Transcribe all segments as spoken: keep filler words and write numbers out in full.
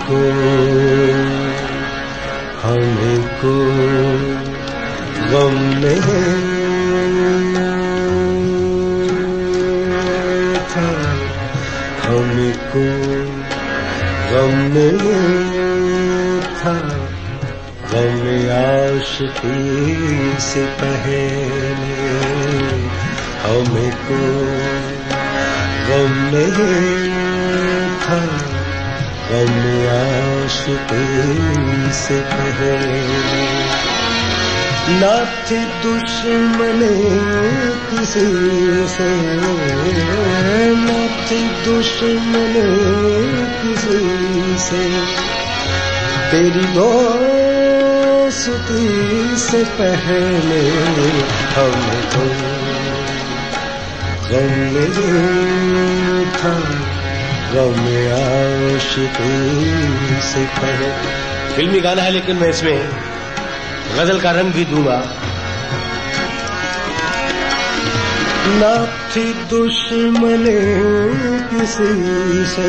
हमको हमको गम नहीं था, हमको गम नहीं था, गम आशिकी से पहले हमको गम नहीं था, गम आशिकी से पहले। ना थी दुश्मनी किसी से, ना थी दुश्मनी किसी से, तेरी दोस्ती से पहले हमको गम नहीं था, गम आशिकी से पहले। फिल्मी गाना है लेकिन मैं इसमें गजल का रंग भी दूंगा। ना थी दुश्मनी किसी से,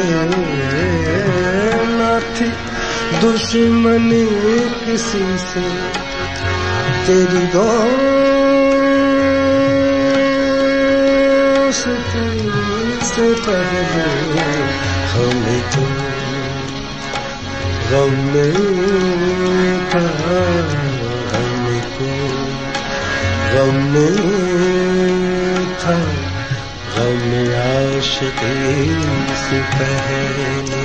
ना थी दुश्मनी किसी से, तेरी दोस्ती से पहले हमें तो गम नहीं था, हमको गम नहीं था, गम आशिकी से पहले।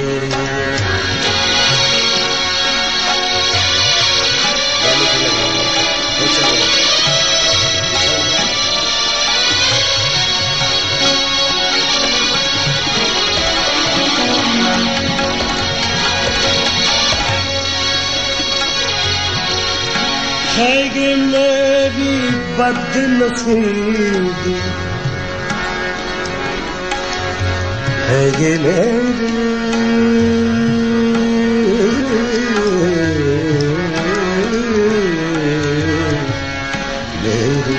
है ये मेरी बदनसीबी, है ये मेरी मेरी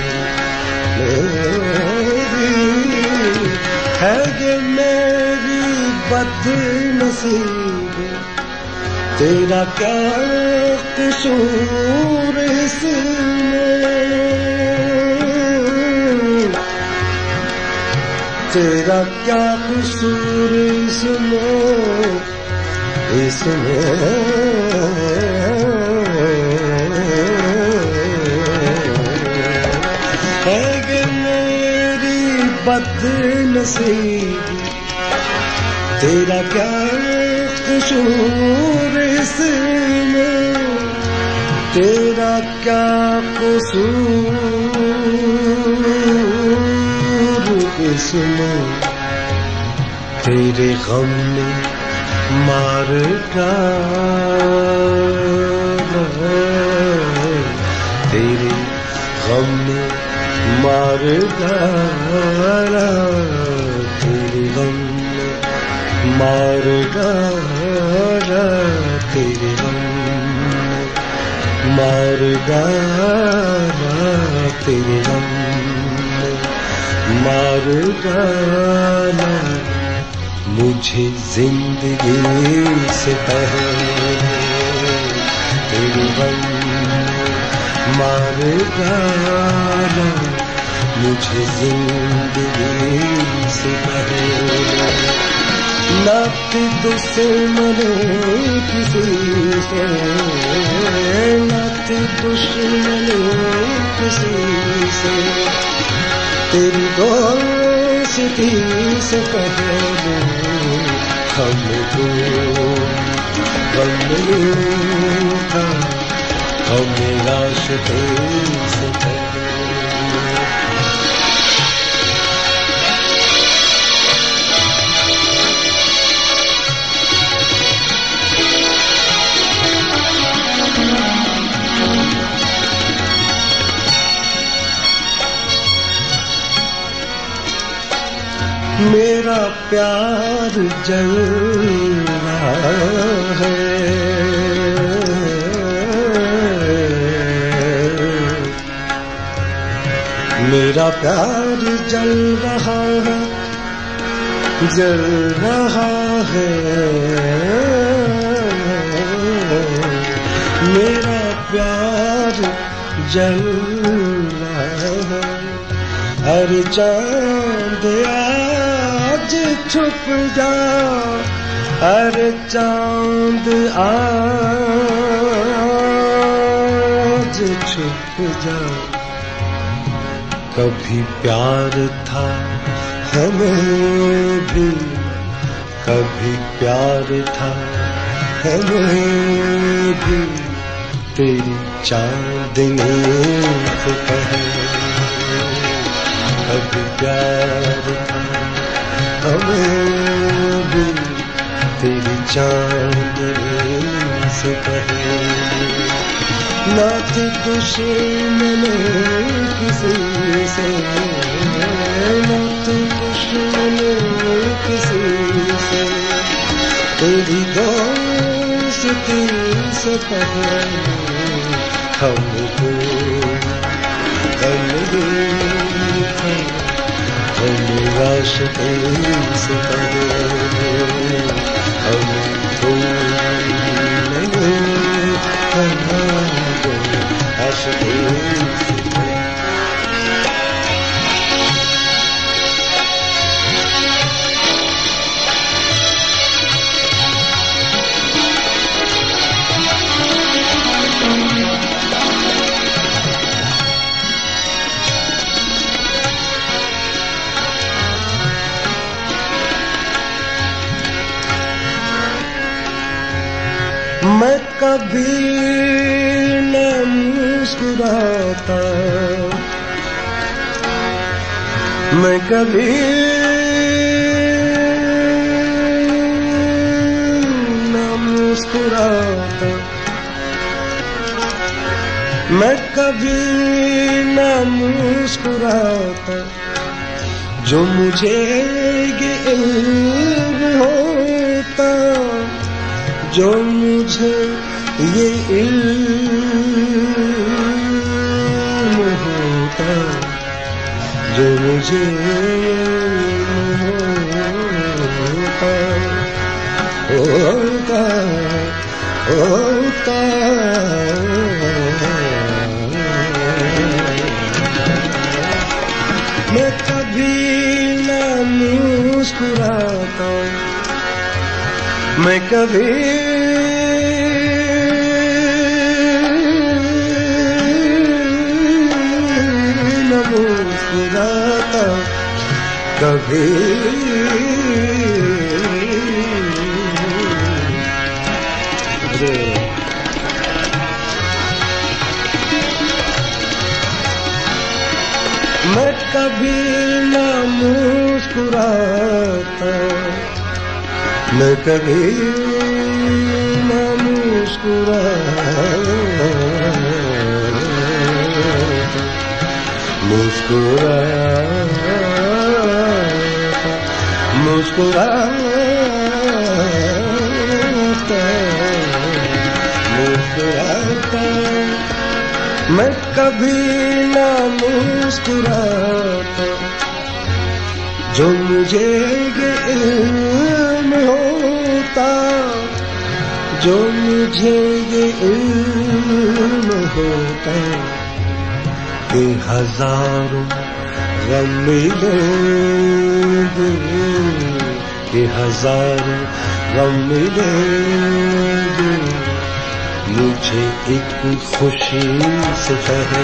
मेरी है ये मेरी बदनसीबी, तेरा क्या कसूर इसमें, तेरा क्या कसूर इसमें, इसमें है कि मेरी बदनसीबी, तेरा क्या कसूर इसमें, तेरा क्या कसूर इसमें, तेरे गम ने मार डाला, तेरे गम ने मार डाला, तेरे गम ने मार डाला, तेरे गम मार डाला, तेरे गम मार डाला, मुझे जिंदगी से पहले तेरे गम मार डाला, मुझे जिंदगी से पहले। ना थी दुश्मनी किसी से, ना थी दुश्मनी किसी से, तेरी दोस्ती से पहले हमको गम नहीं था, हमें आशिकी से पहले। मेरा प्यार जल रहा है, मेरा प्यार जल रहा है, जल रहा है, जल रहा है। अरे चांद आज छुप जा, अरे चांद आज छुप जा। कभी प्यार था हमें भी, कभी प्यार था हमें भी, तेरी चांदनी से कहे। कभी प्यार था हमें भी, तेरी चांदनी से कहे। ना थी दुश्मन किसी से, ना थी दुश्मन किसी से, तेरी दोस्ती से कहे। हमको हम आशिकी से कहे। हमको आशिकी से कहे। मैं कभी न मुस्कुराता, मैं कभी न मुस्कुराता, मैं कभी न मुस्कुराता। जो मुझे ये इल्म होता, जो मुझे ये इल्म होता, जो मुझे होता, होता, होता। मैं कभी न मुस्कुराता, मैं कभी न मुस्कुराता, कभी मैं कभी न मुस्कुराता, मैं कभी न मुस्कुराता, मुस्कुराता, मुस्कुराता, मुस्कुराता। मैं कभी न मुस्कुराता, जो मुझे ये इल्म होता, जो मुझे ये इल्म होता, कि हजारों गम मिलेंगे, कि हजारों गम मिलेंगे, मुझे एक खुशी से कहे।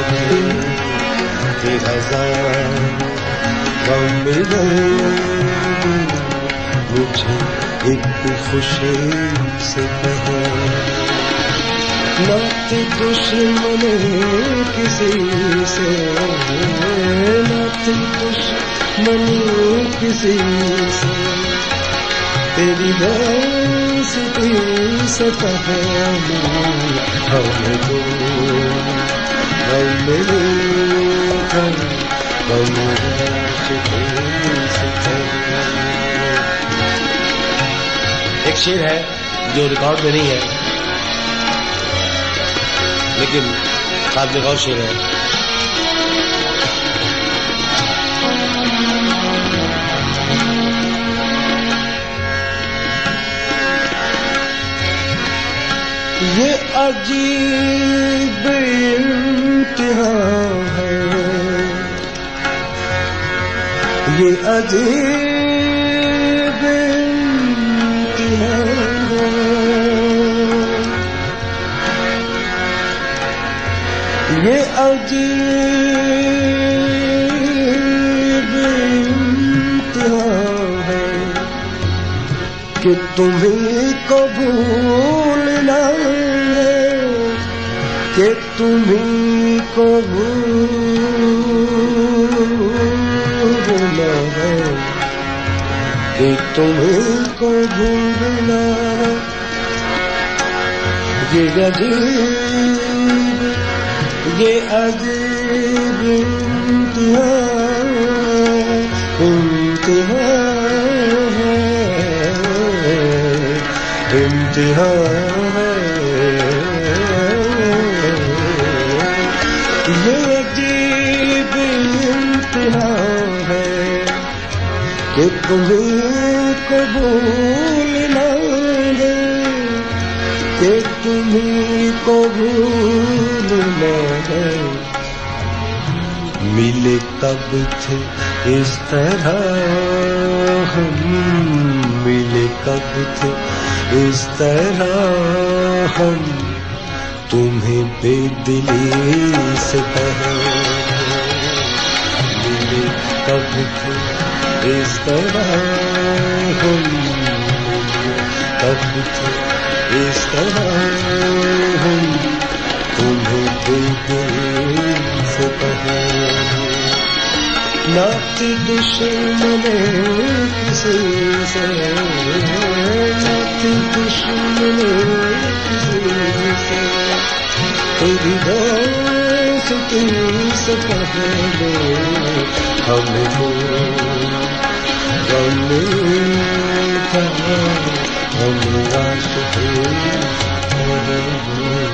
कि हजारों गम मिलेंगे, मुझे एक खुशी से कहे। ना थी दुश्मन किसी से, ना थी दुश्मन किसी से, तेरी दोस्ती से कहे। हमको हम मिले, हम हम आशिकी से कहे। एक शेर है जो रिकॉर्ड में नहीं है, लेकिन काबिल गौर शेर है। ये अजीब इम्तिहान है, ये अजीब इम्तिहान है, ये अजीब इम्तिहान है कि तुम्हीं को भूलना है, कि तुम्हीं को भूलना है, कि तुम्हीं को भूलना है। ये अजीब, ये अजीब इम्तिहान, इम्तिहान है, इम्तिहान है। ये अजीब इम्तिहान है कि तुम्हीं को भूलना है, कि तुम्हीं को भूलना है। मिले कब थे इस तरह हम, मिले कब थे इस तरह हम, तुम्हें बेदिली से कहा। मिले कब थे इस तरह हम, कब थे इस तरह हम, तुम्हें बेदिली से कहा। ना थी दुश्मने किसी से, ना थी दुश्मने किसी से, तेरी दोस्ती से पहले हमें तो गम था, हम आशिक थे।